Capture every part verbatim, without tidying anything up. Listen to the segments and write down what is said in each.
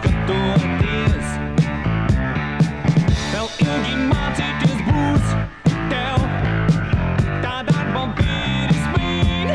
skatoties. Vēl ilgi mācīties būs tev, tā darba vīris vīn.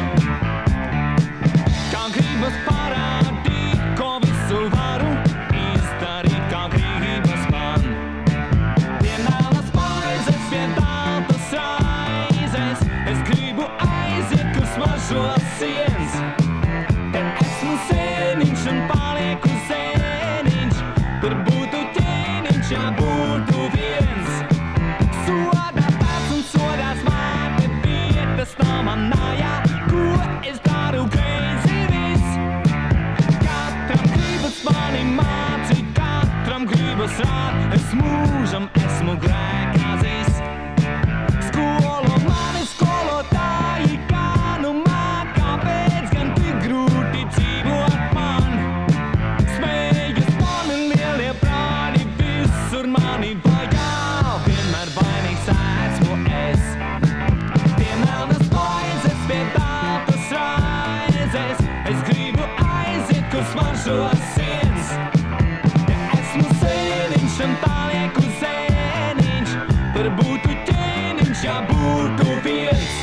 Kā gribas parādīt, ko visu varu izdarīt, kā gribas man. Pie nālas maizes, pie tautas raizes, es gribu aiziet, kur smaržo siens. Te esmu sēniņš un palieku sēniņš, tur būtu ķēniņš, ja būtu viens. Sodā tāds un sodās māte vietas nav manājā, ko es daru greizi viss. Katram gribas mani mācīt, katram gribas rāt, es mūžam esmu grēkāzis. Skolo mani skolotāji, kā nu māk, kāpēc gan tik grūti dzīvot man. Smējas mani lielie prādi, visur mani vajā, vienmēr vainīgs esmu es. Pie melnas maizes, pie tautas raizes, es gribu aiziet, kur smaržo siens. Te esmu sēniņš un palieku sēniņš, tur būtu ķēniņš, ja būtu viens.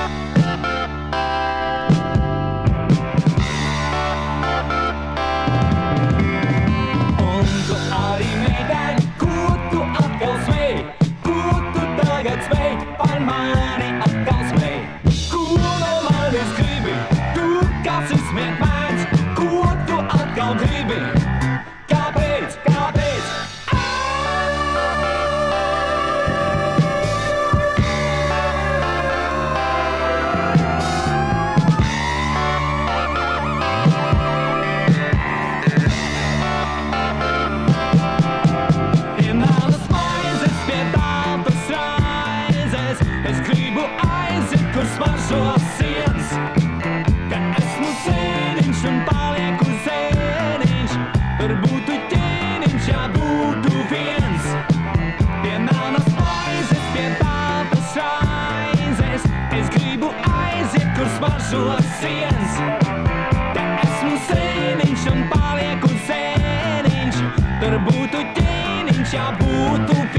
Un tu arī meitēn, ko tu atkal smēj, ko tu tagad smēj, par mani atkal smēj. Ko no manis gribi, tu kāds izsmiet mēdz, ko tu atkal gribi, kāpēc, kāpēc? Pie nālas maizes, pie tautas raizes, es gribu aiziet, kur smaržo siens. Ka esmu sēniņš un palieku sēniņš, tur būtu ķēniņš, ja būtu viens. Pie melnas maizes, pie tautas raizes, es gribu aiziet, kur smaržo siens. Ka esmu sēniņš un palieku sēniņš, tur būtu ķēniņš, ja būtu viens.